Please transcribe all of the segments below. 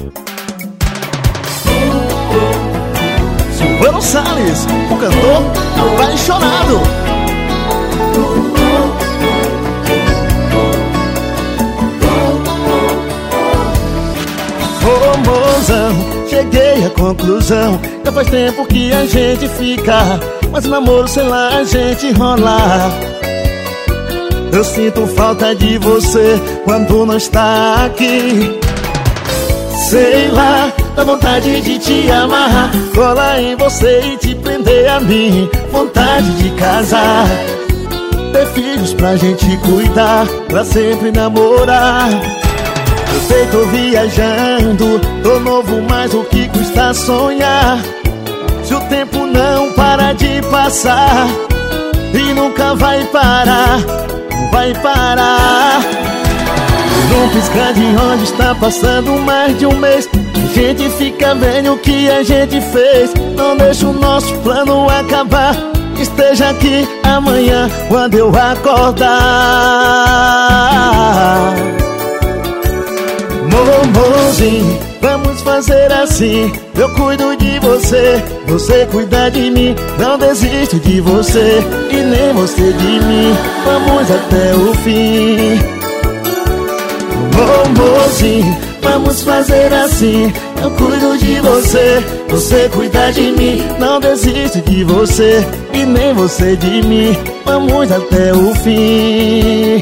Silvano Salles, o cantor apaixonado. Ô mozão, cheguei à conclusão. Já faz tempo que a gente fica, mas o namoro, sei lá, a gente rola. Eu sinto falta de você quando não está aqui. Sei lá, dá vontade de te amarrar, colar em você e te prender a mim. Vontade de casar, ter filhos pra gente cuidar, pra sempre namorar. Eu sei, tô viajando, tô novo, mas o que custa sonhar? Se o tempo não para de passar, e nunca vai parar, não vai parar. Num piscar de olhos está passando mais de um mês. A gente fica vendo o que a gente fez. Não deixa o nosso plano acabar. Esteja aqui amanhã quando eu acordar. Mozinho, vamos fazer assim. Eu cuido de você, você cuida de mim. Não desisto de você e nem você de mim. Vamos até o fim. Mozinho, vamos fazer assim. Eu cuido de você, você cuida de mim. Não desisto de você e nem você de mim. Vamos até o fim.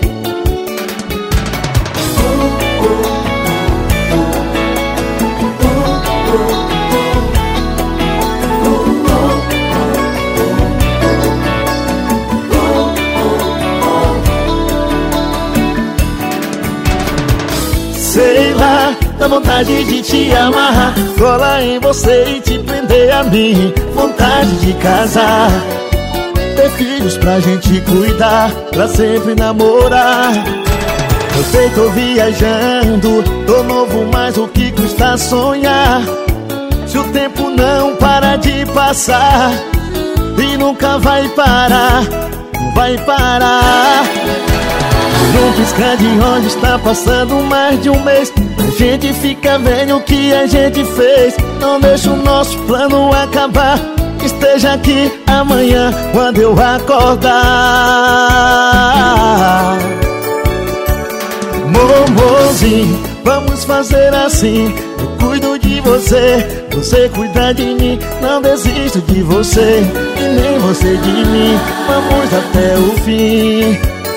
Sei lá, dá vontade de te amarrar, colar em você e te prender a mim. Vontade de casar, ter filhos pra gente cuidar, pra sempre namorar. Eu sei, tô viajando, tô novo, mas o que custa sonhar? Se o tempo não para de passar, e nunca vai parar, não vai parar. Num piscar de olhos está passando mais de um mês. A gente fica vendo o que a gente fez. Não deixa o nosso plano acabar. Esteja aqui amanhã quando eu acordar. Mozinho, vamos fazer assim. Eu cuido de você, você cuida de mim. Não desisto de você e nem você de mim. Vamos até o fim.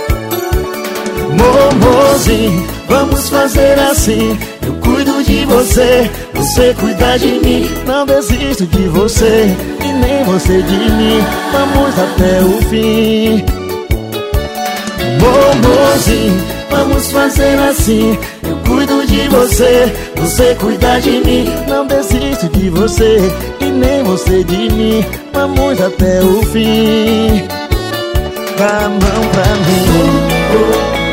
Mozinho, vamos fazer assim. Eu cuido de você, você cuida de mim. Não desisto de você e nem você de mim. Vamos até o fim. Mozinho, vamos fazer assim. Eu cuido de você, você cuida de mim. Não desisto de você e nem você de mim. Vamos até o fim. Dá a mão pra mim.